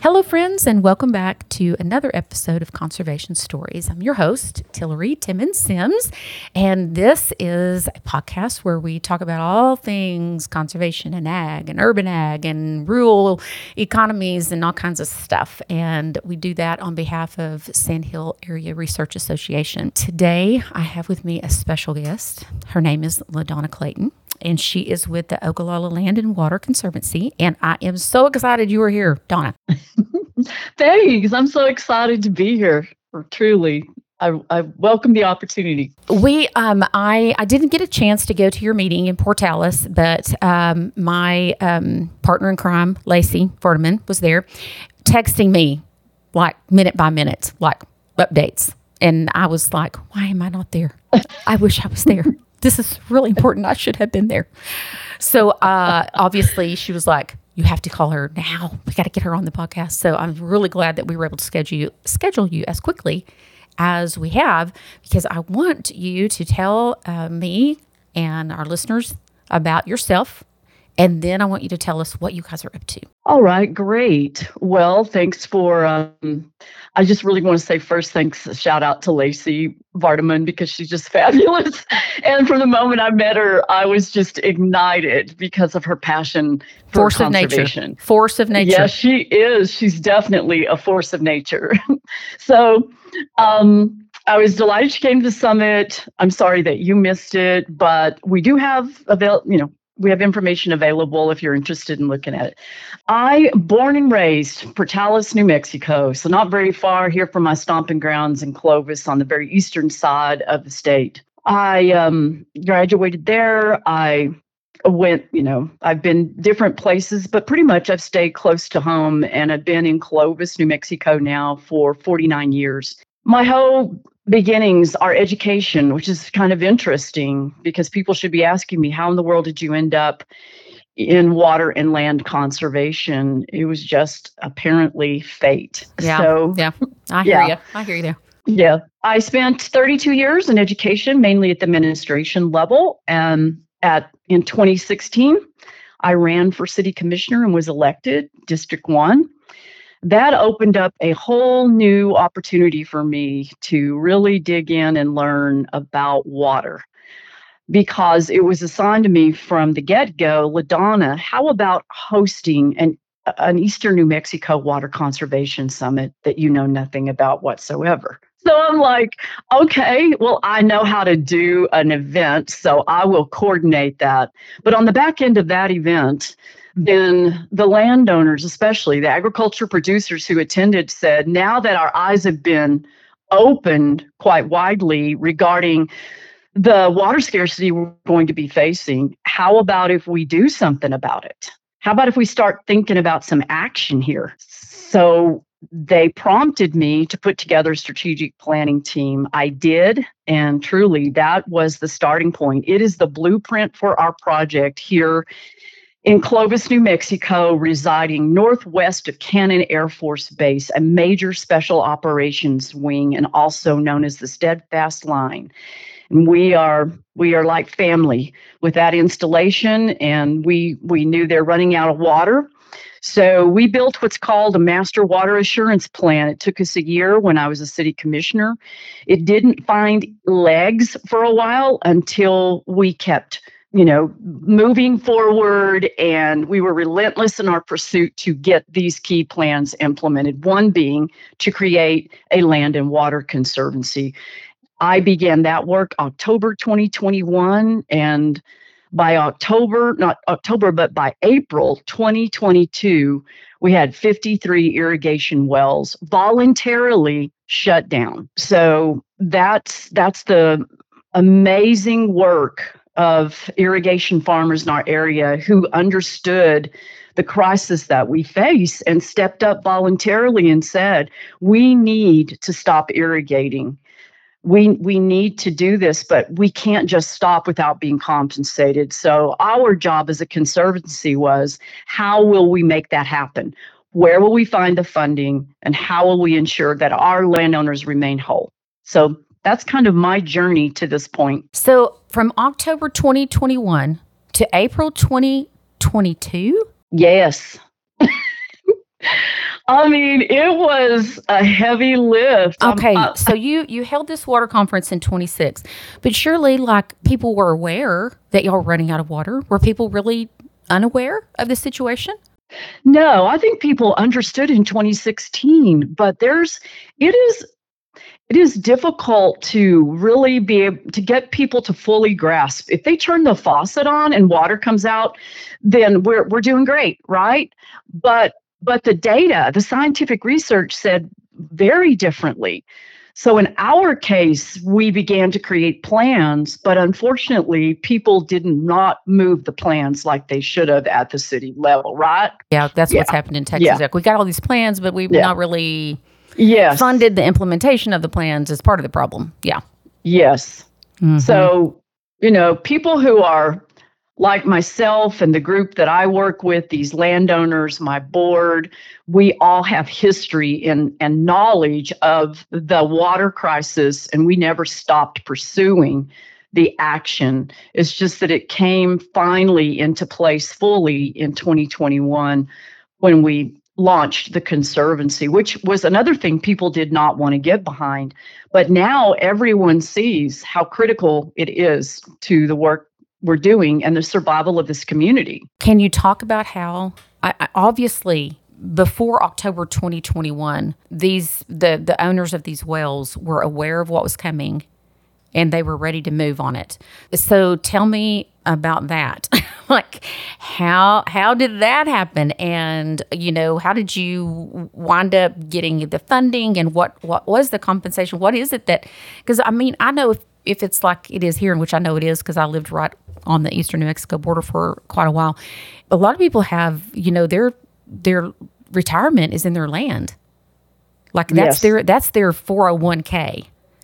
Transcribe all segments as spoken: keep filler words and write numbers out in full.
Hello, friends, and welcome back to another episode of Conservation Stories. I'm your host, Tillery Timmons Sims, and this is a podcast where we talk about all things conservation and ag and urban ag and rural economies and all kinds of stuff. And we do that on behalf of Sandhill Area Research Association. Today, I have with me a special guest. Her name is LaDonna Clayton, and she is with the Ogallala Land and Water Conservancy. And I am so excited you are here, Donna. Thanks. I'm so excited to be here. Truly, I, I welcome the opportunity. We, um, I, I didn't get a chance to go to your meeting in Portales, but um, my um, partner in crime, Lacey Furtiman, was there, texting me like minute by minute, like updates, and I was like, "Why am I not there? I wish I was there. This is really important. I should have been there." So uh, obviously, she was like, "You have to call her now. We got to get her on the podcast." So I'm really glad that we were able to schedule you, schedule you as quickly as we have, because I want you to tell uh, me and our listeners about yourself, and then I want you to tell us what you guys are up to. All right, great. Well, thanks for, um, I just really want to say first, thanks, shout out to Lacey Vardaman, because she's just fabulous. And from the moment I met her, I was just ignited because of her passion for Force conservation. of nature. Force of nature. Yes, she is. She's definitely a force of nature. So um, I was delighted she came to the summit. I'm sorry that you missed it, but we do have avail- you know, we have information available if you're interested in looking at it. I, born and raised Portales, New Mexico, so not very far here from my stomping grounds in Clovis on the very eastern side of the state. I um, graduated there. I went, you know, I've been different places, but pretty much I've stayed close to home, and I've been in Clovis, New Mexico now for forty-nine years. My whole beginnings are education, which is kind of interesting because people should be asking me, how in the world did you end up in water and land conservation? It was just apparently fate. Yeah, so, yeah, I hear yeah. you. I hear you there. Yeah. I spent thirty-two years in education, mainly at the administration level. And at in twenty sixteen, I ran for city commissioner and was elected District one. That opened up a whole new opportunity for me to really dig in and learn about water, because it was assigned to me from the get-go, LaDonna, how about hosting an, an Eastern New Mexico Water Conservation Summit that you know nothing about whatsoever? So I'm like, okay, well, I know how to do an event, so I will coordinate that. But on the back end of that event, then the landowners, especially the agriculture producers who attended, said, now that our eyes have been opened quite widely regarding the water scarcity we're going to be facing, how about if we do something about it? How about if we start thinking about some action here? So they prompted me to put together a strategic planning team. I did, and truly that was the starting point. It is the blueprint for our project here in Clovis, New Mexico, residing northwest of Cannon Air Force Base, a major special operations wing, and also known as the Steadfast Line. And we are we are like family with that installation, and we we knew they're running out of water. So we built what's called a master water assurance plan. It took us a year when I was a city commissioner. It didn't find legs for a while until we kept, you know, moving forward, and we were relentless in our pursuit to get these key plans implemented, one being to create a land and water conservancy. I began that work October twenty twenty-one, and by October, not October, but by April twenty twenty-two, we had fifty-three irrigation wells voluntarily shut down. So that's that's the amazing work of irrigation farmers in our area who understood the crisis that we face and stepped up voluntarily and said, we need to stop irrigating. We we need to do this, but we can't just stop without being compensated. So our job as a conservancy was, how will we make that happen? Where will we find the funding? And how will we ensure that our landowners remain whole? So that's kind of my journey to this point. So from October twenty twenty-one to April twenty twenty-two? Yes. I mean, it was a heavy lift. Um, Okay, uh, so you you held this water conference in twenty-six, but surely like people were aware that y'all were running out of water. Were people really unaware of the situation? no, I think people understood in twenty sixteen, but there's it is it is difficult to really be able to get people to fully grasp. If they turn the faucet on and water comes out, then we're we're doing great, right? But but the data, the scientific research said very differently. So in our case, we began to create plans, but unfortunately, people did not move the plans like they should have at the city level, right? Yeah, that's Yeah, what's happened in Texas. yeah, Like we got all these plans, but we've yeah. not really Yes, funded the implementation of the plans as part of the problem. Yeah. yes. Hmm. So, you know, people who are like myself and the group that I work with, these landowners, my board, we all have history and, and knowledge of the water crisis, and we never stopped pursuing the action. It's just that it came finally into place fully in twenty twenty-one when we launched the Conservancy, which was another thing people did not want to get behind. But now everyone sees how critical it is to the work we're doing and the survival of this community. Can you talk about how, I, I, obviously, before October twenty twenty-one, these the the owners of these wells were aware of what was coming, and they were ready to move on it. So tell me about that. Like how how did that happen? And you know, how did you wind up getting the funding, and what what was the compensation? What is it that, because I mean, I know if, if it's like it is here, which I know it is because I lived right on the eastern New Mexico border for quite a while. A lot of people have, you know, their their retirement is in their land. Like that's Yes. their that's their four oh one k.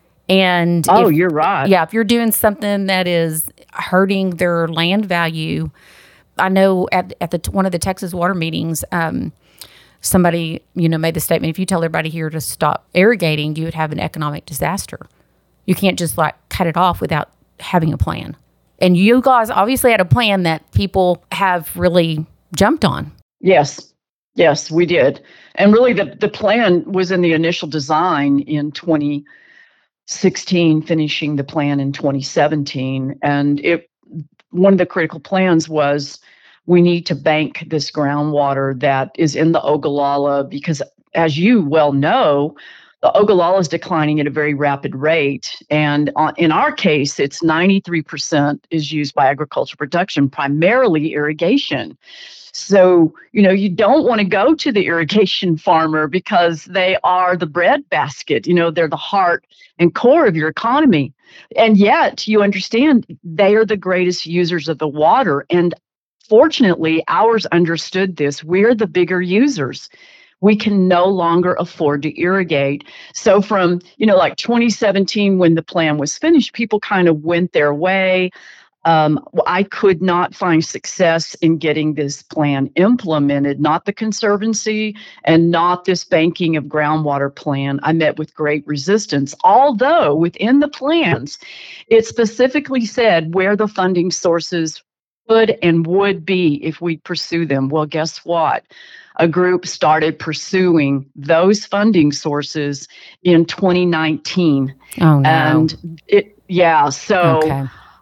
And Oh, if, you're right. yeah, if you're doing something that is hurting their land value, I know at at the one of the Texas water meetings, um, somebody you know made the statement: if you tell everybody here to stop irrigating, you would have an economic disaster. You can't just like cut it off without having a plan. And you guys obviously had a plan that people have really jumped on. Yes. Yes, we did. And really the, the plan was in the initial design in twenty sixteen, finishing the plan in twenty seventeen. And it one of the critical plans was we need to bank this groundwater that is in the Ogallala because, as you well know, the Ogallala is declining at a very rapid rate. And on, in our case, it's ninety-three percent is used by agricultural production, primarily irrigation. So, you know, you don't want to go to the irrigation farmer because they are the breadbasket, you know, they're the heart and core of your economy. And yet you understand they are the greatest users of the water. And fortunately, ours understood this. We're the bigger users. We can no longer afford to irrigate. So from, you know, like twenty seventeen, when the plan was finished, people kind of went their way. Um, I could not find success in getting this plan implemented, not the Conservancy and not this banking of groundwater plan. I met with great resistance, although within the plans, it specifically said where the funding sources could and would be if we pursue them. Well, guess what? A group started pursuing those funding sources in twenty nineteen. Oh no. And it, yeah, so Okay.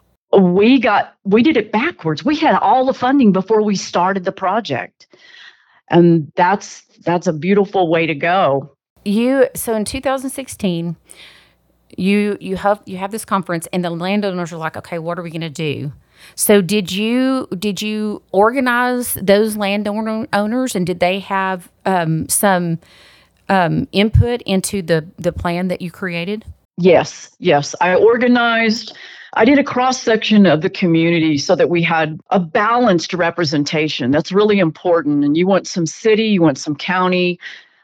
we got we did it backwards. We had all the funding before we started the project. And that's that's a beautiful way to go. You so in two thousand sixteen, you you have you have this conference, and the landowners are like, okay, what are we going to do? So did you did you organize those landowner owners, and did they have um, some um, input into the the plan that you created? Yes, yes. I organized, I did a cross section of the community so that we had a balanced representation. That's really important. And you want some city, you want some county,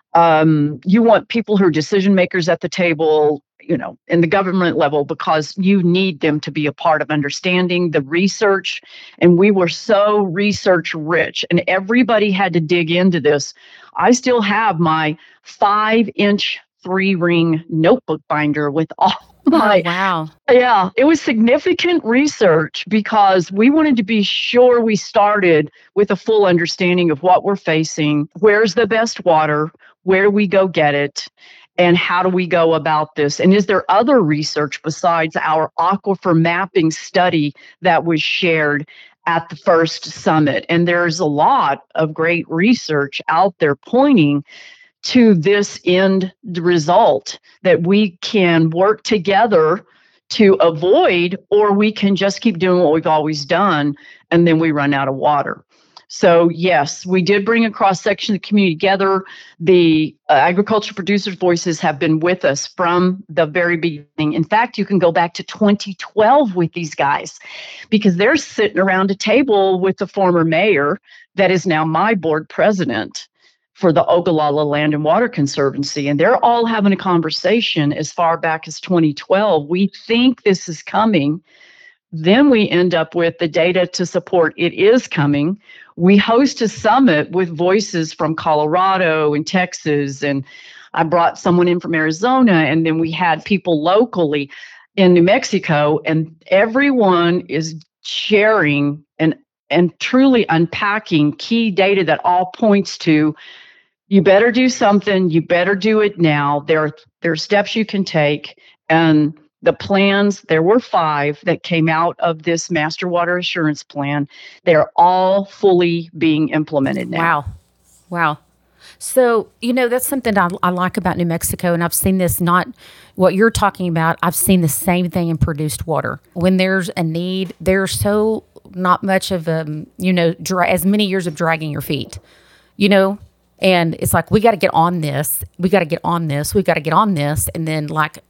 um, you want people who are decision makers at the table, you know, in the government level, because you need them to be a part of understanding the research. And we were so research rich, and everybody had to dig into this. I still have my five inch three ring notebook binder with all my, Oh, wow. yeah, it was significant research because we wanted to be sure we started with a full understanding of what we're facing, where's the best water, where do we go get it, and how do we go about this? And is there other research besides our aquifer mapping study that was shared at the first summit? And there's a lot of great research out there pointing to this end result that we can work together to avoid, or we can just keep doing what we've always done and then we run out of water. So yes, we did bring a cross section of the community together. The uh, agriculture producers' voices have been with us from the very beginning. In fact, you can go back to twenty twelve with these guys because they're sitting around a table with the former mayor that is now my board president for the Ogallala Land and Water Conservancy. And they're all having a conversation as far back as twenty twelve. We think this is coming. Then we end up with the data to support it is coming. We host a summit with voices from Colorado and Texas. And I brought someone in from Arizona. And then we had people locally in New Mexico. And everyone is sharing and, and truly unpacking key data that all points to you better do something. You better do it now. There are, there are steps you can take. And the plans, there were five that came out of this Master Water Assurance Plan. They're all fully being implemented now. Wow. Wow. So, you know, that's something I, I like about New Mexico. And I've seen this, not what you're talking about. I've seen the same thing in produced water. When there's a need, there's so not much of, um, you know, dra- as many years of dragging your feet, you know? And it's like, we got to get on this. We got to get on this. We got to get on this. And then, like,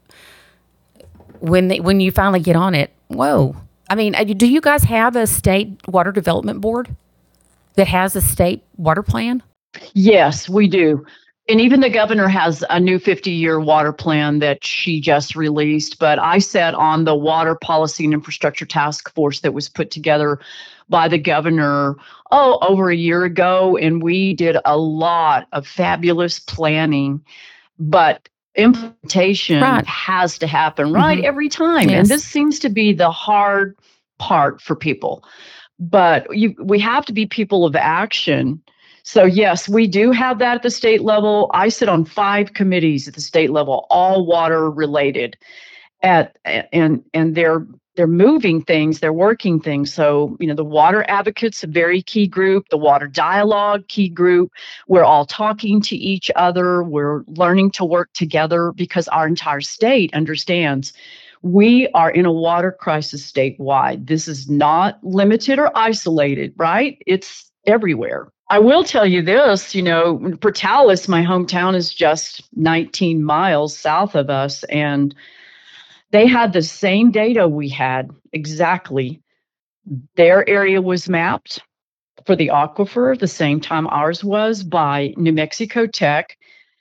when they, when you finally get on it, whoa. I mean, do you guys have a state water development board that has a state water plan? Yes, we do. And even the governor has a new fifty-year water plan that she just released. But I sat on the Water Policy and Infrastructure Task Force that was put together by the governor, oh, over a year ago. And we did a lot of fabulous planning. But implementation Right. has to happen, right, Mhm. every time. Yes. And this seems to be the hard part for people. But you, we have to be people of action. So yes, we do have that at the state level. I sit on five committees at the state level, all water related. At and and they're they're moving things, they're working things. So, you know, the water advocates, a very key group, the water dialogue, key group. We're all talking to each other. We're learning to work together because our entire state understands we are in a water crisis statewide. This is not limited or isolated, right? It's everywhere. I will tell you this, you know, Portales, my hometown, is just nineteen miles south of us, and they had the same data we had exactly. Their area was mapped for the aquifer the same time ours was by New Mexico Tech.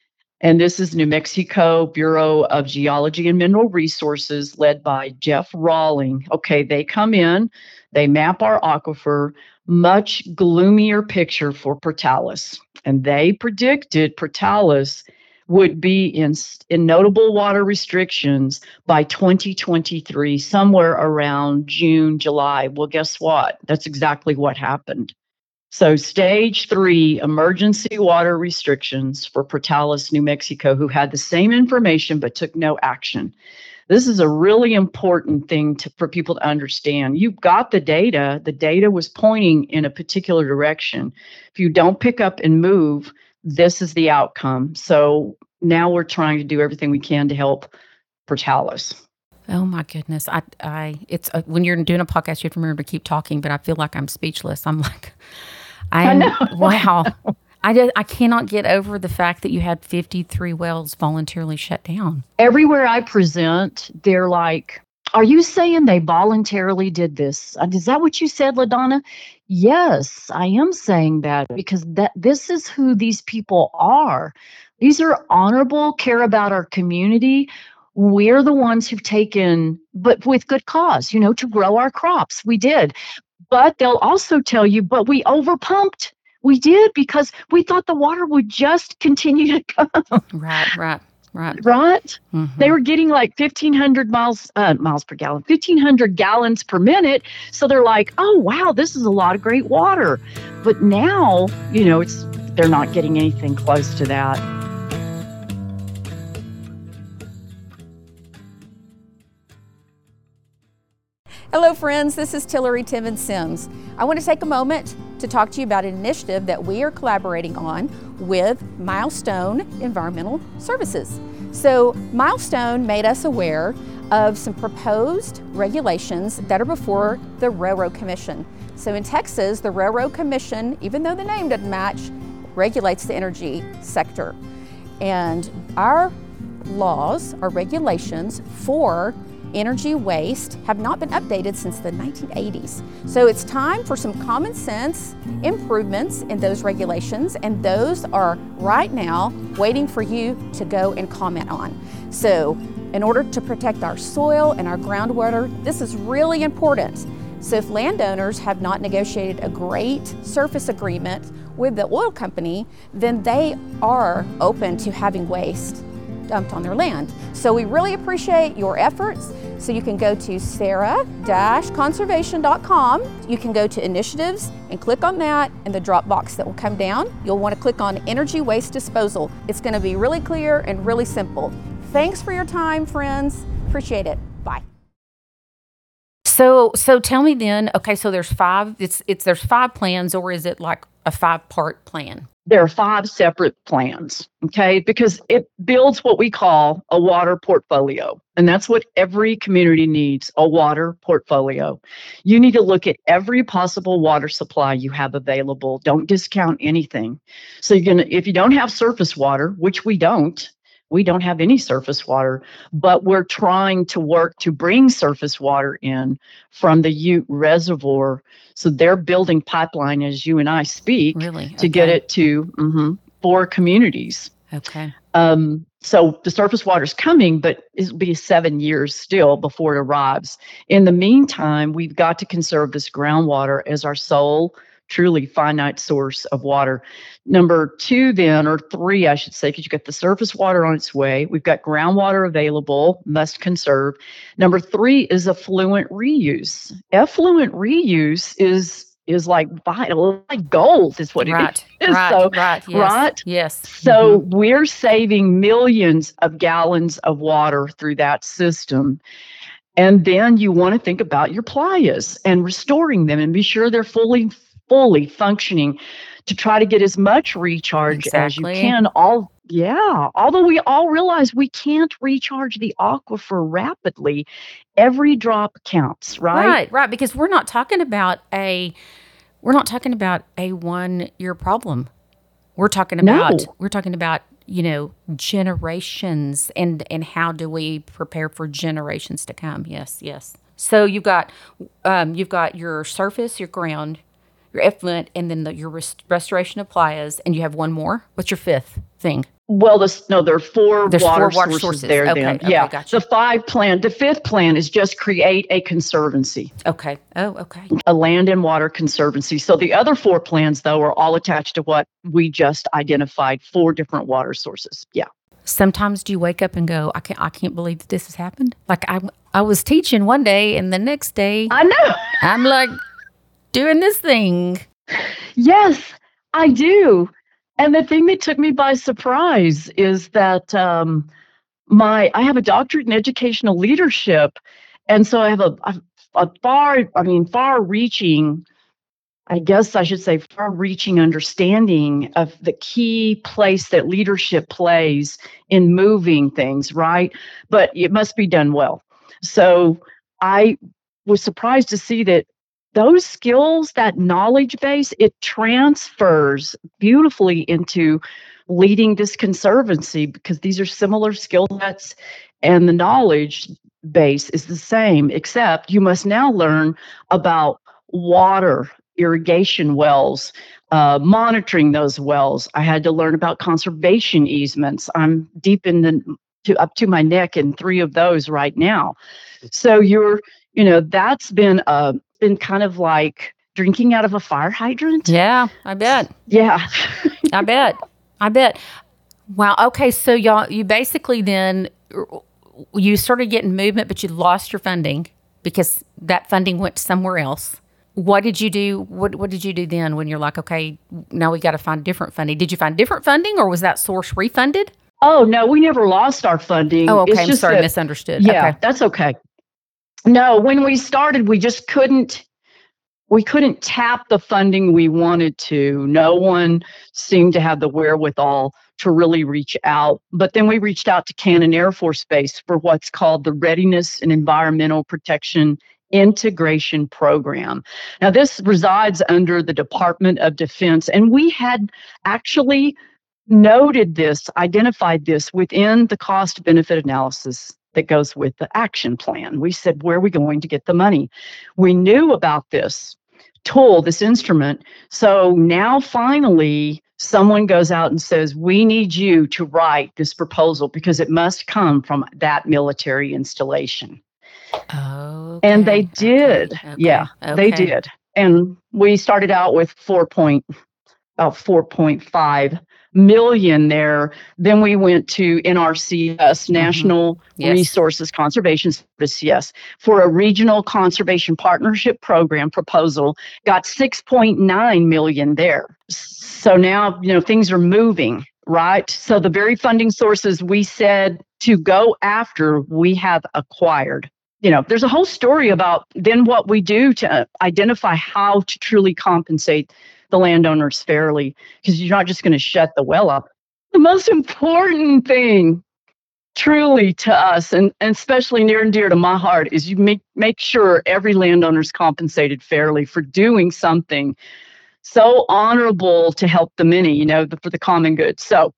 And this is New Mexico Bureau of Geology and Mineral Resources, led by Jeff Rawling. Okay, they come in, they map our aquifer, much gloomier picture for Portales. And they predicted Portales would be in, in notable water restrictions by twenty twenty-three, somewhere around June, July. Well, guess what? That's exactly what happened. So stage three, emergency water restrictions for Portales, New Mexico, who had the same information but took no action. This is a really important thing to, for people to understand. You've got the data. The data was pointing in a particular direction. If you don't pick up and move, this is the outcome. So now we're trying to do everything we can to help Portales. Oh my goodness. I, I, it's uh, when you're doing a podcast, you have to remember to keep talking, but I feel like I'm speechless. I'm like, I'm, I know. wow. I just, I cannot get over the fact that you had fifty-three wells voluntarily shut down. Everywhere I present, they're like, are you saying they voluntarily did this? Uh, Is that what you said, LaDonna? Yes, I am saying that because that this is who these people are. These are honorable, care about our community. We're the ones who've taken, but with good cause, you know, to grow our crops. We did. But they'll also tell you, but we overpumped. We did because we thought the water would just continue to come. Right, right. Right. Right? Mm-hmm. They were getting like fifteen hundred miles uh, miles per gallon, fifteen hundred gallons per minute. So they're like, oh, wow, this is a lot of great water. But now, you know, it's they're not getting anything close to that. Hello friends, this is Tillery Timmons Sims. I want to take a moment to talk to you about an initiative that we are collaborating on with Milestone Environmental Services. So Milestone made us aware of some proposed regulations that are before the Railroad Commission. So in Texas, the Railroad Commission, even though the name doesn't match, regulates the energy sector. And our laws, our regulations for energy waste have not been updated since the nineteen eighties. So it's time for some common sense improvements in those regulations, and those are right now waiting for you to go and comment on. So in order to protect our soil and our groundwater, this is really important. So if landowners have not negotiated a great surface agreement with the oil company, then they are open to having waste dumped on their land. So we really appreciate your efforts. So you can go to sarah dash conservation dot com. You can go to initiatives and click on that, and the drop box that will come down, you'll want to click on energy waste disposal. It's going to be really clear and really simple. Thanks for your time, friends. Appreciate it. Bye. So, so tell me then. Okay, so there's five. It's it's there's five plans, or is it like a five-part plan? There are five separate plans, okay, because it builds what we call a water portfolio. And that's what every community needs, a water portfolio. You need to look at every possible water supply you have available. Don't discount anything. So you're gonna, if you don't have surface water, which we don't, we don't have any surface water, but we're trying to work to bring surface water in from the Ute Reservoir. So they're building pipeline as you and I speak Really? to Okay. get it to mm-hmm, four communities. Okay. Um, so the surface water is coming, but it'll be seven years still before it arrives. In the meantime, we've got to conserve this groundwater as our sole, truly finite source of water. Number two, then, or three, I should say, because you've got the surface water on its way. We've got groundwater available, must conserve. Number three is affluent reuse. Effluent reuse is is like vital, like gold is what it Right. is. Right. So, right. Yes. right? Yes. So Mhm. we're saving millions of gallons of water through that system. And then you want to think about your playas and restoring them and be sure they're fully, fully functioning to try to get as much recharge as you Exactly. can. All yeah. Although we all realize we can't recharge the aquifer rapidly, every drop counts, right? Right. Right. Because we're not talking about a we're not talking about a one year problem. We're talking about No. we're talking about, you know, generations, and and how do we prepare for generations to come? Yes, yes. So you've got um, you've got your surface, your ground, your effluent, and then the, your rest- restoration of playas, and you have one more. What's your fifth thing? Well, this, no, there are four There's water, four water sources, sources. there. Okay, Then, okay, yeah. gotcha. The five plan, the fifth plan is just create a conservancy, Okay. Oh, okay. a land and water conservancy. So the other four plans, though, are all attached to what we just identified: four different water sources. Yeah. Sometimes do you wake up and go, I can't, I can't believe that this has happened? Like I, I was teaching one day, and the next day I know. I'm like doing this thing. Yes, I do. And the thing that took me by surprise is that um, my I have a doctorate in educational leadership, and so I have a, a, a far, I mean, far-reaching, I guess I should say, far-reaching understanding of the key place that leadership plays in moving things, right? But it must be done well. So I was surprised to see that those skills, that knowledge base, it transfers beautifully into leading this conservancy, because these are similar skill sets and the knowledge base is the same, except you must now learn about water, irrigation wells, uh, monitoring those wells. I had to learn about conservation easements. I'm deep in the to up to my neck in three of those right now. So you're, you know, that's been uh been kind of like drinking out of a fire hydrant. Yeah, I bet. Yeah. I bet. I bet. Wow. Okay. So y'all, you basically then, you started getting movement, but you lost your funding because that funding went somewhere else. What did you do? What What did you do then when you're like, okay, now we got to find different funding? Did you find different funding, or was that source refunded? Oh, no, we never lost our funding. Oh, okay. It's I'm just sorry, that, misunderstood. yeah, Okay. that's okay. No, when we started, we just couldn't, we couldn't tap the funding we wanted to. No one seemed to have the wherewithal to really reach out. But then we reached out to Cannon Air Force Base for what's called the Readiness and Environmental Protection Integration Program. Now, this resides under the Department of Defense, and we had actually noted this, identified this within the cost benefit analysis that goes with the action plan. We said, where are we going to get the money? We knew about this tool, this instrument. So now finally, someone goes out and says, we need you to write this proposal because it must come from that military installation. Oh, And they did. Okay, Yeah, okay. they did. And we started out with four point, about four point five million there. Then we went to N R C S, National Mm-hmm. Yes. Resources Conservation Service, yes, for a regional conservation partnership program proposal, got six point nine million there. So now, you know, things are moving, right? So the very funding sources we said to go after, we have acquired. You know, there's a whole story about then what we do to identify how to truly compensate the landowners fairly, because you're not just going to shut the well up. The most important thing truly to us, and, and especially near and dear to my heart, is you make, make sure every landowner is compensated fairly for doing something so honorable to help the many, you know, for the common good. So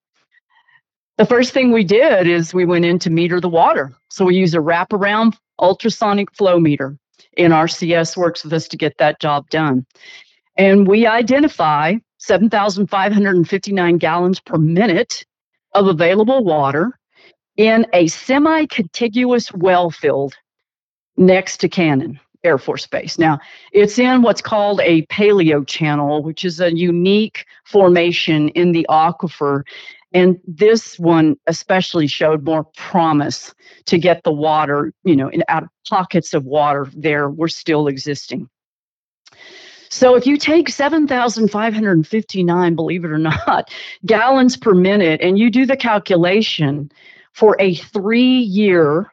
the first thing we did is we went in to meter the water. So we use a wraparound ultrasonic flow meter. N R C S works with us to get that job done. And we identify seven thousand five hundred fifty-nine gallons per minute of available water in a semi-contiguous well field next to Cannon Air Force Base. Now, it's in what's called a paleo channel, which is a unique formation in the aquifer. And this one especially showed more promise to get the water, you know, in out of pockets of water there were still existing. So if you take seven thousand five hundred fifty-nine, believe it or not, gallons per minute, and you do the calculation for a three-year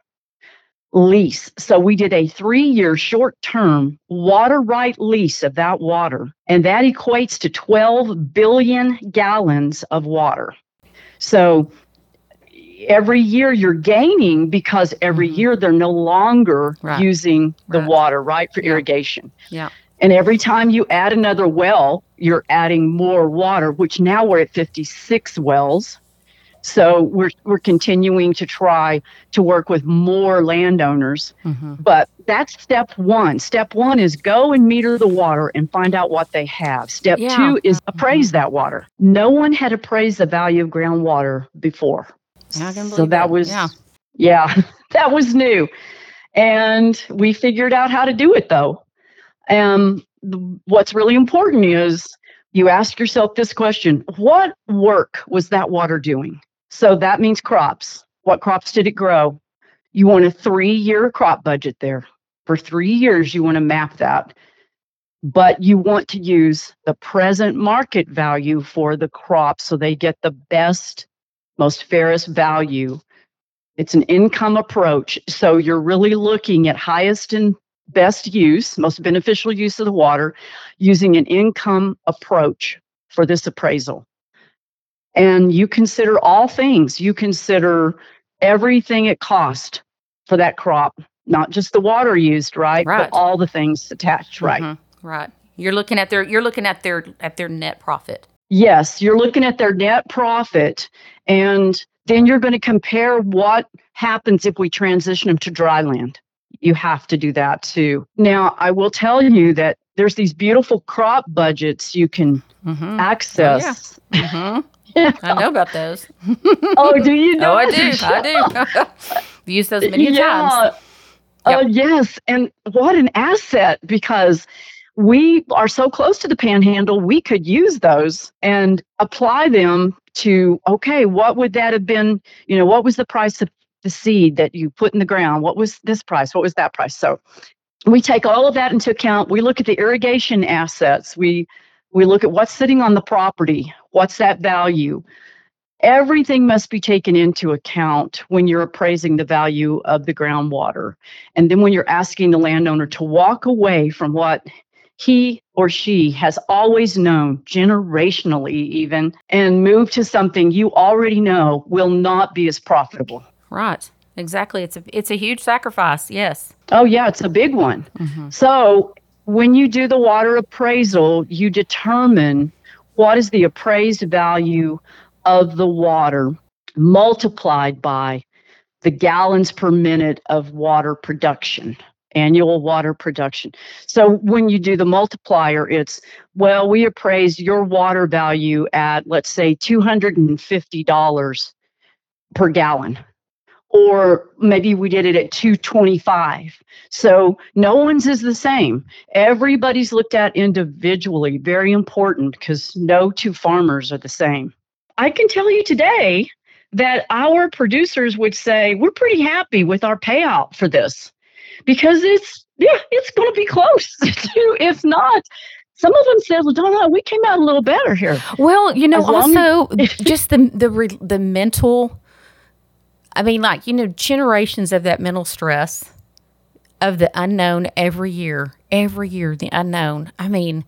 lease. So we did a three-year short-term water right lease of that water, and that equates to twelve billion gallons of water. So every year you're gaining because every Mm-hmm. year they're no longer Right. using the Right. water, right, for Yeah. irrigation. Yeah. And every time you add another well, you're adding more water, which now we're at fifty-six wells. So we're we're continuing to try to work with more landowners. Mm-hmm. But that's step one. Step one is go and meter the water and find out what they have. Step Yeah. two is appraise that water. No one had appraised the value of groundwater before. I can So believe that it. was, Yeah. yeah, that was new. And we figured out how to do it though. And what's really important is you ask yourself this question: what work was that water doing? So that means crops. What crops did it grow? You want a three-year crop budget there. For three years, you want to map that. But you want to use the present market value for the crop so they get the best, most fairest value. It's an income approach. So you're really looking at highest and best use, most beneficial use of the water, using an income approach for this appraisal. And you consider all things. You consider everything it cost for that crop, not just the water used, right? Right. But all the things attached, right? Mm-hmm. Right. You're looking at their you're looking at their at their net profit. Yes, you're looking at their net profit, and then you're going to compare what happens if we transition them to dry land. You have to do that too. Now, I will tell you that there's these beautiful crop budgets you can Mm-hmm. access. Oh, yeah. Mm-hmm. I know about those. Oh, do you know? Oh, I do. I do. I've used those many yeah. times. Oh, Yep. yes. And what an asset, because we are so close to the panhandle, we could use those and apply them to, okay, what would that have been? You know, what was the price of the seed that you put in the ground? What was this price? What was that price? So we take all of that into account. We look at the irrigation assets. We we look at what's sitting on the property. What's that value? Everything must be taken into account when you're appraising the value of the groundwater. And then when you're asking the landowner to walk away from what he or she has always known, generationally even, and move to something you already know will not be as profitable. Right. Exactly. It's a it's a huge sacrifice. Yes. Oh, yeah, it's a big one. Mm-hmm. So when you do the water appraisal, you determine what is the appraised value of the water multiplied by the gallons per minute of water production, annual water production. So when you do the multiplier, it's, well, we appraised your water value at, let's say, two hundred fifty dollars per gallon. Or maybe we did it at two twenty-five. So no one's is the same. Everybody's looked at individually. Very important, because no two farmers are the same. I can tell you today that our producers would say we're pretty happy with our payout for this, because it's yeah, it's going to be close to, if not. Some of them said, LaDonna, we came out a little better here. Well, you know, also just the the the mental. I mean, like, you know, generations of that mental stress of the unknown every year, every year, the unknown. I mean,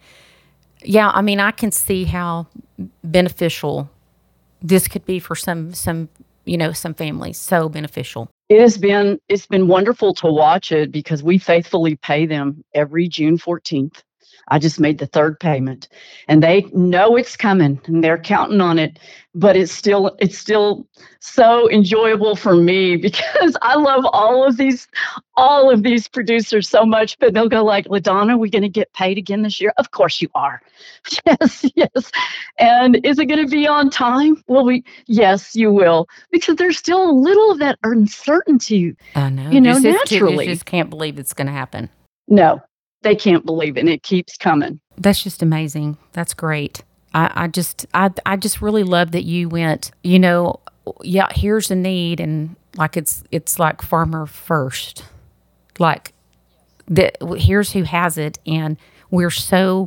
yeah, I mean, I can see how beneficial this could be for some, some, you know, some families. So beneficial. It has been, it's been wonderful to watch it, because we faithfully pay them every June fourteenth. I just made the third payment, and they know it's coming and they're counting on it, but it's still, it's still so enjoyable for me, because I love all of these, all of these producers so much, but they'll go like, LaDonna, are we going to get paid again this year? Of course you are. Yes, yes. And is it going to be on time? Well, we, yes, you will, because there's still a little of that uncertainty, I know. you know, just, naturally. You just can't believe it's going to happen. No. They can't believe it, and it keeps coming. That's just amazing. That's great. I, I just I I just really love that you went, you know, yeah, here's a need, and like it's it's like farmer first. Like the here's who has it, and we're so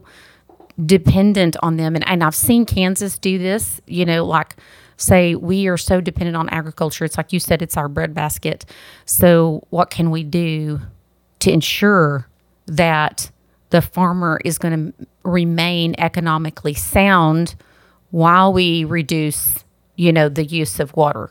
dependent on them. And, and I've seen Kansas do this, you know, like say we are so dependent on agriculture. It's like you said, it's our breadbasket. So what can we do to ensure that the farmer is going to remain economically sound while we reduce, you know, the use of water?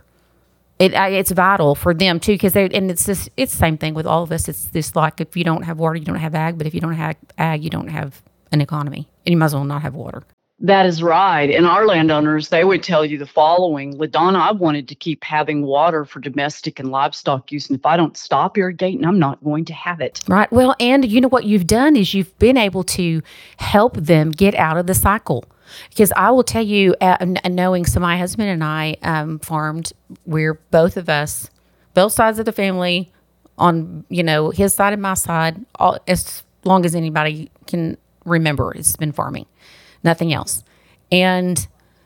It it's vital for them too, because they and it's this it's the same thing with all of us. It's this, like, if you don't have water, you don't have ag. But if you don't have ag, you don't have an economy, and you might as well not have water. That is right. And our landowners, they would tell you the following: LaDonna, I wanted to keep having water for domestic and livestock use, and if I don't stop irrigating, I'm not going to have it. Right. Well, and you know what you've done is you've been able to help them get out of the cycle. Because I will tell you, uh, knowing, so my husband and I um, farmed, we're both of us, both sides of the family, on, you know, his side and my side, all, as long as anybody can remember, it's been farming. Nothing else. And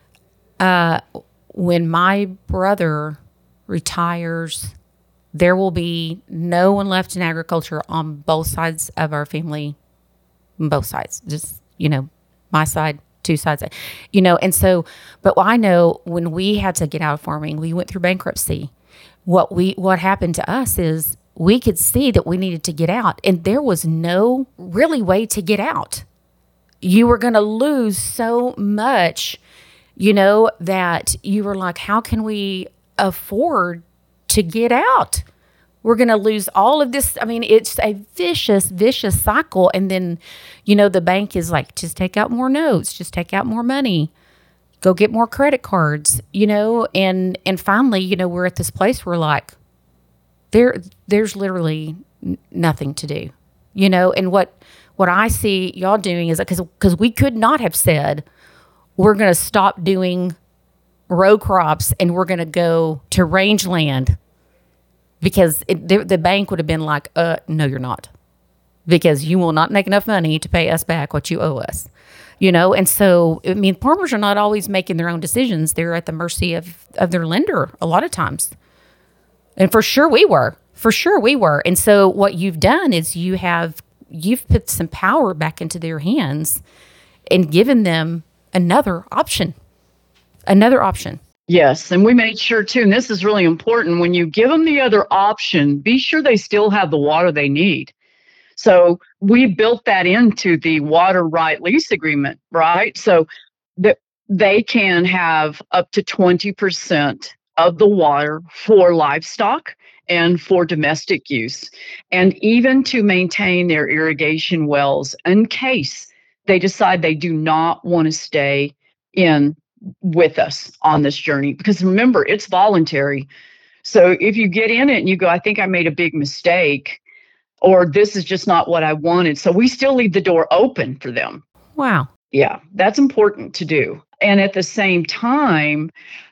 uh, when my brother retires, there will be no one left in agriculture on both sides of our family, both sides. Just, you know, my side, two sides, you know. And so, but I know when we had to get out of farming, we went through bankruptcy. What we, what happened to us is we could see that we needed to get out, and there was no really way to get out. You were going to lose so much, you know, that you were like, how can we afford to get out? We're going to lose all of this. I mean, it's a vicious, vicious cycle. And then, you know, the bank is like, just take out more notes, just take out more money, go get more credit cards, you know, and, and finally, you know, we're at this place where like, there, there's literally n- nothing to do, you know, and what, What I see y'all doing is, because because we could not have said, we're going to stop doing row crops and we're going to go to rangeland, because it, the, the bank would have been like, uh, no, you're not, because you will not make enough money to pay us back what you owe us. You know, and so, I mean, farmers are not always making their own decisions. They're at the mercy of, of their lender a lot of times. And for sure we were. For sure we were. And so what you've done is you have, you've put some power back into their hands and given them another option. Another option. Yes, and we made sure too, and this is really important, when you give them the other option, be sure they still have the water they need. So we built that into the water right lease agreement, right? So that they can have up to twenty percent of the water for livestock and for domestic use, and even to maintain their irrigation wells in case they decide they do not want to stay in with us on this journey. Because remember, it's voluntary. So if you get in it and you go, I think I made a big mistake, or this is just not what I wanted. So we still leave the door open for them. Wow. Yeah, that's important to do. And at the same time,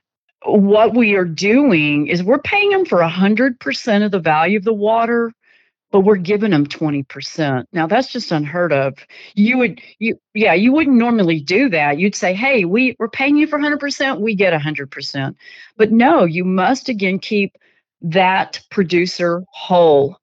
what we are doing is we're paying them for one hundred percent of the value of the water, but we're giving them twenty percent. Now that's just unheard of. You would, you, yeah, you wouldn't normally do that. You'd say, hey, we, we're paying you for one hundred percent, we get one hundred percent. But no, you must again keep that producer whole.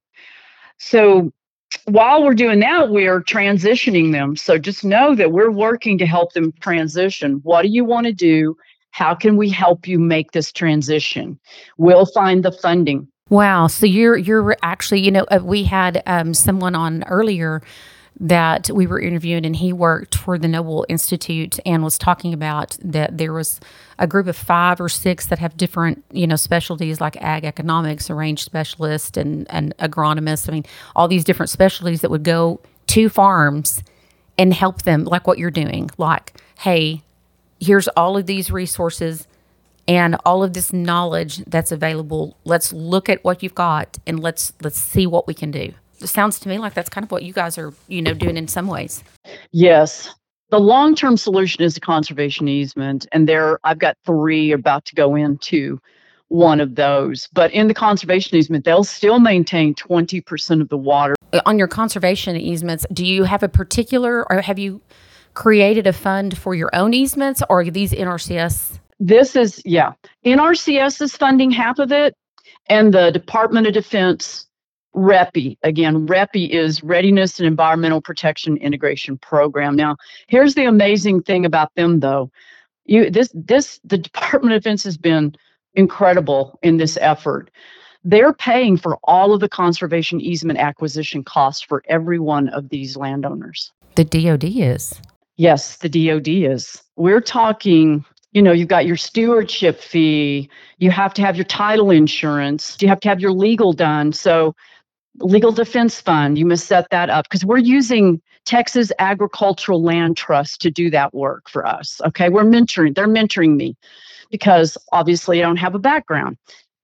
So while we're doing that, we are transitioning them. So just know that we're working to help them transition. What do you want to do? How can we help you make this transition? We'll find the funding. Wow. So you're you're actually, you know, uh, we had um, someone on earlier that we were interviewing, and he worked for the Noble Institute and was talking about that there was a group of five or six that have different, you know, specialties like ag economics, a range specialist, and, and agronomist. I mean, all these different specialties that would go to farms and help them, like what you're doing. Like, hey, here's all of these resources and all of this knowledge that's available. Let's look at what you've got and let's let's see what we can do. It sounds to me like that's kind of what you guys are, you know, doing in some ways. Yes. The long-term solution is a conservation easement, and there I've got three about to go into one of those. But in the conservation easement, they'll still maintain twenty percent of the water. On your conservation easements, do you have a particular, or have you created a fund for your own easements, or are these N R C S? This is, yeah, N R C S is funding half of it, and the Department of Defense REPI. Again, REPI is Readiness and Environmental Protection Integration Program. Now, here's the amazing thing about them, though. You, this, this, the Department of Defense has been incredible in this effort. They're paying for all of the conservation easement acquisition costs for every one of these landowners. The D O D is. Yes, the D O D is. We're talking, you know, you've got your stewardship fee, you have to have your title insurance, you have to have your legal done. So legal defense fund, you must set that up, because we're using Texas Agricultural Land Trust to do that work for us. Okay, we're mentoring, they're mentoring me because obviously I don't have a background.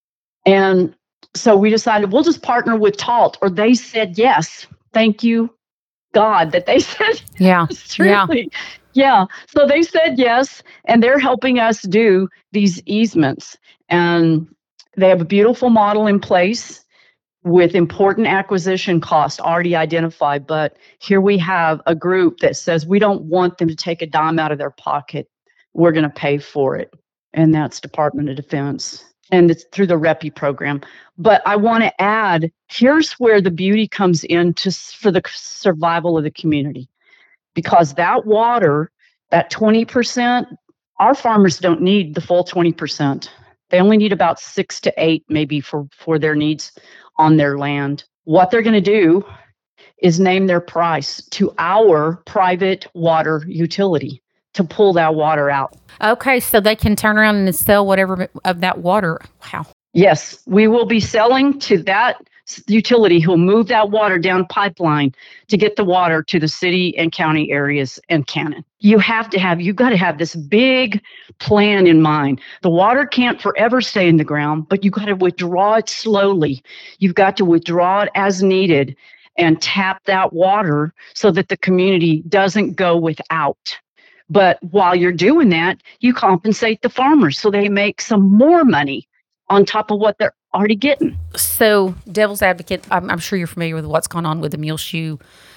And so we decided we'll just partner with T A L T, or they said yes. Thank you, God, that they said yeah, yes. Really. Yeah. Yeah. So they said yes, and they're helping us do these easements. And they have a beautiful model in place with important acquisition costs already identified. But here we have a group that says we don't want them to take a dime out of their pocket. We're going to pay for it. And that's Department of Defense. And it's through the REPI program. But I want to add, here's where the beauty comes in to, for the survival of the community. Because that water, that twenty percent, our farmers don't need the full twenty percent. They only need about six to eight maybe for, for their needs on their land. What they're going to do is name their price to our private water utility to pull that water out. Okay, so they can turn around and sell whatever of that water. Wow. Yes, we will be selling to that utility who'll move that water down pipeline to get the water to the city and county areas and Cannon. You have to have, you've got to have this big plan in mind. The water can't forever stay in the ground, but you've got to withdraw it slowly. You've got to withdraw it as needed and tap that water so that the community doesn't go without. But while you're doing that, you compensate the farmers so they make some more money on top of what they're already getting. So, devil's advocate, I'm, I'm sure you're familiar with what's gone on with the muleshoe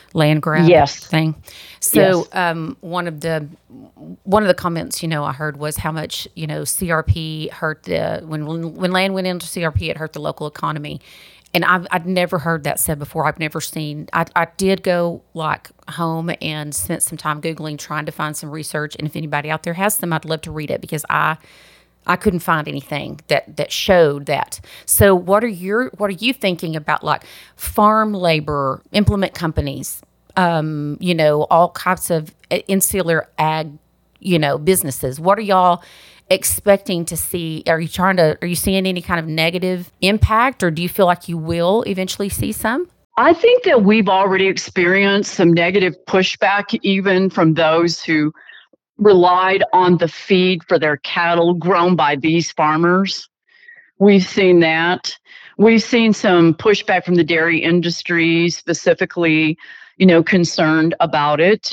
land grab Yes. thing. So Yes. um, one of the one of the comments, you know, I heard was how much, you know, C R P hurt the when when, when land went into C R P, it hurt the local economy. And I've I'd never heard that said before. I've never seen. I I did go like home and spent some time Googling, trying to find some research. And if anybody out there has them, I'd love to read it, because I I couldn't find anything that that showed that. So what are your what are you thinking about, like farm labor, implement companies, um, you know, all types of insular ag, you know, businesses? What are y'all expecting to see? Are you trying to, are you seeing any kind of negative impact, or do you feel like you will eventually see some? I think that we've already experienced some negative pushback, even from those who relied on the feed for their cattle grown by these farmers. We've seen that. We've seen some pushback from the dairy industry, specifically, you know, concerned about it.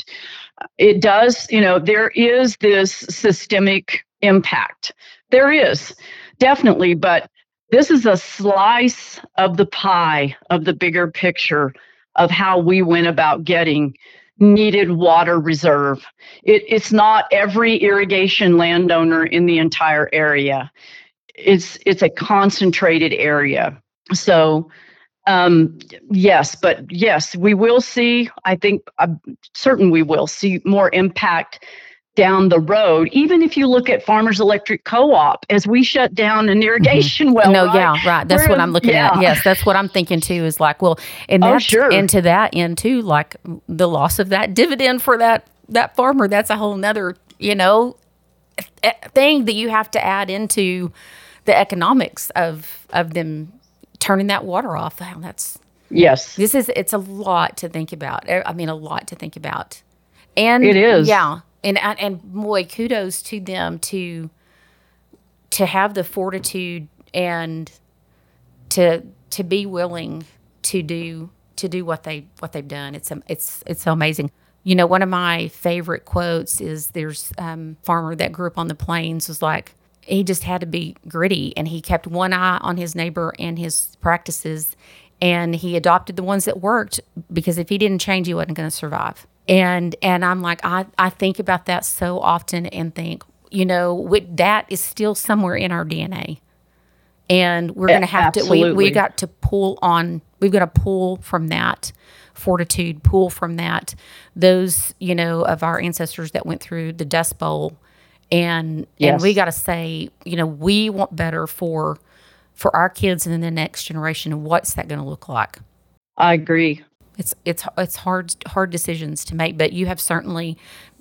It does, you know, there is this systemic impact. There is, definitely, but this is a slice of the pie of the bigger picture of how we went about getting needed water reserve. It, it's not every irrigation landowner in the entire area. It's it's a concentrated area. So um, yes, but yes, we will see, I think, I'm certain we will see more impact down the road. Even if you look at Farmers Electric Co-op, as we shut down an irrigation well. No, right? yeah, right. That's We're- what I'm looking yeah. at. Yes, that's what I'm thinking too. Is like, well, and Oh, that, sure. and to that end too, like the loss of that dividend for that that farmer. That's a whole nother, you know, th- thing that you have to add into the economics of of them turning that water off. Wow, that's Yes. this is it's a lot to think about. I mean, a lot to think about. And It is. yeah, and and boy, kudos to them to to have the fortitude and to to be willing to do to do what they what they've done. It's it's it's so amazing. You know, one of my favorite quotes is there's um farmer that grew up on the plains was like, he just had to be gritty, and he kept one eye on his neighbor and his practices, and he adopted the ones that worked, because if he didn't change, he wasn't going to survive. And and I'm like, I, I think about that so often and think, you know, with, that is still somewhere in our D N A. And we're going to have to, we, Absolutely. we got to pull on, we've got to pull from that fortitude, pull from that, those, you know, of our ancestors that went through the Dust Bowl. And Yes. and we got to say, you know, we want better for for our kids and then the next generation. And what's that going to look like? I agree. It's it's it's hard hard decisions to make, but you have certainly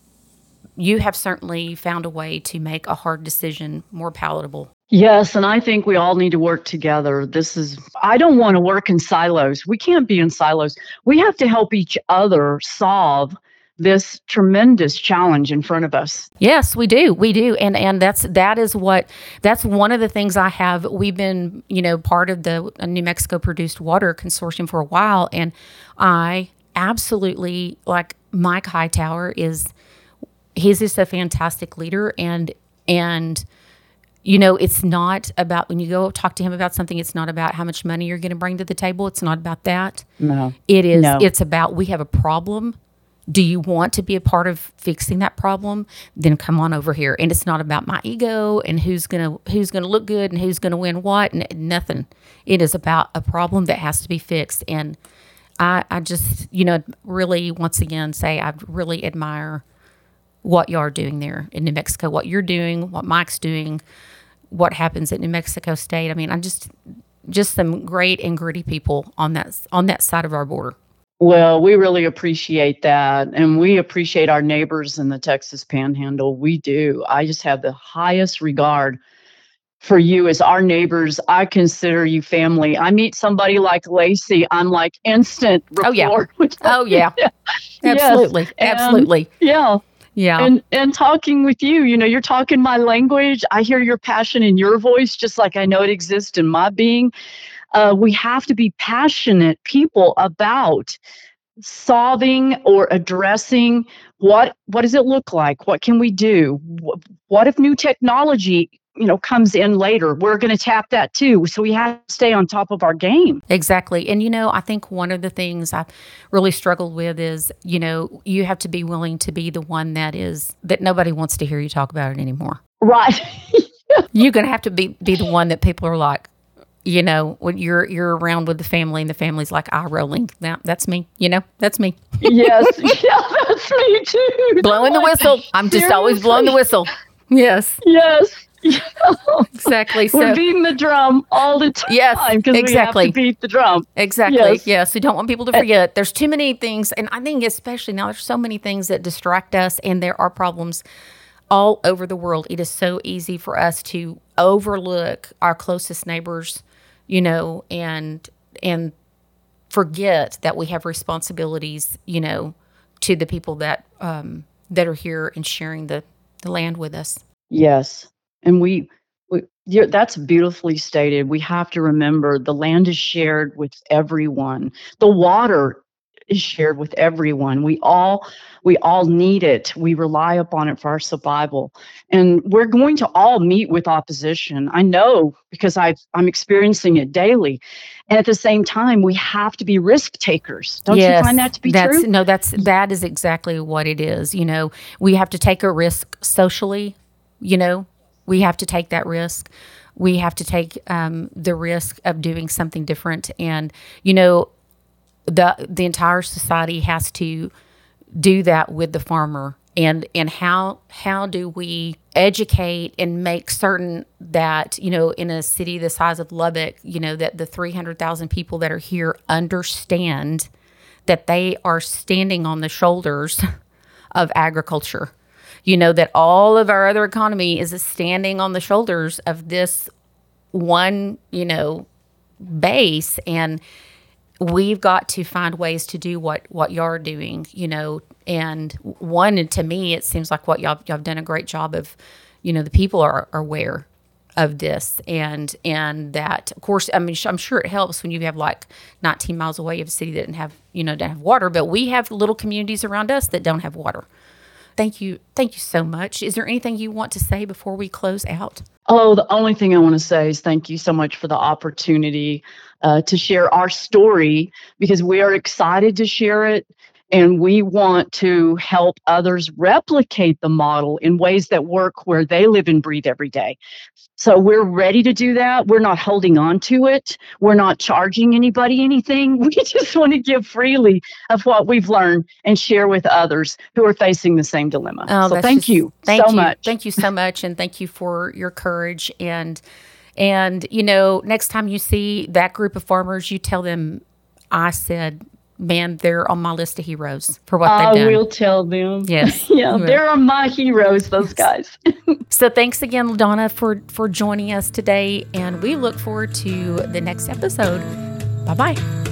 you have certainly found a way to make a hard decision more palatable. Yes, and I think we all need to work together. This is, I don't want to work in silos. We can't be in silos. We have to help each other solve this tremendous challenge in front of us. Yes, we do. We do. And and that's that is what that's one of the things I have. We've been, you know, part of the New Mexico Produced Water Consortium for a while, and I absolutely, like, Mike Hightower is he's just a fantastic leader, and and you know, it's not about, when you go talk to him about something, it's not about how much money you're going to bring to the table. It's not about that. No. It is No. it's about, we have a problem. Do you want to be a part of fixing that problem? Then come on over here. And it's not about my ego and who's gonna who's gonna look good and who's gonna win what, and nothing. It is about a problem that has to be fixed. And I, I just, you know, really once again say I really admire what you are doing there in New Mexico, what you're doing, what Mike's doing, what happens at New Mexico State. I mean, I'm just just some great and gritty people on that on that side of our border. Well, we really appreciate that. And we appreciate our neighbors in the Texas Panhandle. We do. I just have the highest regard for you as our neighbors. I consider you family. I meet somebody like Lacey, I'm like instant rapport. Oh, yeah. with Oh, yeah. Yes. Absolutely. And- Absolutely. Yeah. Yeah. And and talking with you, you know, you're talking my language. I hear your passion in your voice, just like I know it exists in my being. Uh, we have to be passionate people about solving or addressing what what does it look like? What can we do? What, what if new technology you know, comes in later, we're going to tap that too. So we have to stay on top of our game. Exactly. And, you know, I think one of the things I've really struggled with is, you know, you have to be willing to be the one that is, that nobody wants to hear you talk about it anymore. Right. You're going to have to be, be the one that people are like, you know, when you're you're around with the family and the family's like eye rolling. Now, that's me. You know, that's me. Yes. Yeah, that's me too. Blowing the whistle. I'm just Seriously? always blowing the whistle. Yes. Yes. Exactly. We're So, beating the drum all the time. Yes, Because exactly. we have to beat the drum. exactly. Yes. Yes. We don't want people to forget. There's too many things. And I think especially now, there's so many things that distract us, and there are problems all over the world. It is so easy for us to overlook our closest neighbors, you know, and and forget that we have responsibilities, you know, to the people that um, that are here and sharing the, the land with us. Yes. And we, we yeah, that's beautifully stated. We have to remember the land is shared with everyone. The water is shared with everyone. We all we all need it. We rely upon it for our survival. And we're going to all meet with opposition. I know because I've I'm experiencing it daily. And at the same time, we have to be risk takers. Don't Yes, you find that to be that's, true? No, that's that is exactly what it is. You know, we have to take a risk socially. You know, we have to take that risk. We have to take um, the risk of doing something different. And, you know, the the entire society has to do that with the farmer. And and how how do we educate and make certain that, you know, in a city the size of Lubbock, you know, that the three hundred thousand people that are here understand that they are standing on the shoulders of agriculture. You know, that all of our other economy is standing on the shoulders of this one, you know, base. And we've got to find ways to do what, what y'all are doing, you know, and one, and to me, it seems like what y'all, y'all have done a great job of, you know, the people are, are aware of this. And, and that, of course, I mean, I'm sure it helps when you have like nineteen miles away of a city that didn't have, you know, didn't have water, but we have little communities around us that don't have water. Thank you. Thank you so much. Is there anything you want to say before we close out? Oh, the only thing I want to say is thank you so much for the opportunity uh, to share our story, because we are excited to share it, and we want to help others replicate the model in ways that work where they live and breathe every day. So we're ready to do that. We're not holding on to it. We're not charging anybody anything. We just want to give freely of what we've learned and share with others who are facing the same dilemma. Oh, so that's thank just- you thank so you. much. Thank you so much. And thank you for your courage. And, and, you know, next time you see that group of farmers, you tell them, I said, man, they're on my list of heroes for what I they've done. will tell them. Yes. Yeah, you will. they are my heroes, those guys. So thanks again, Donna, for, for joining us today. And we look forward to the next episode. Bye-bye.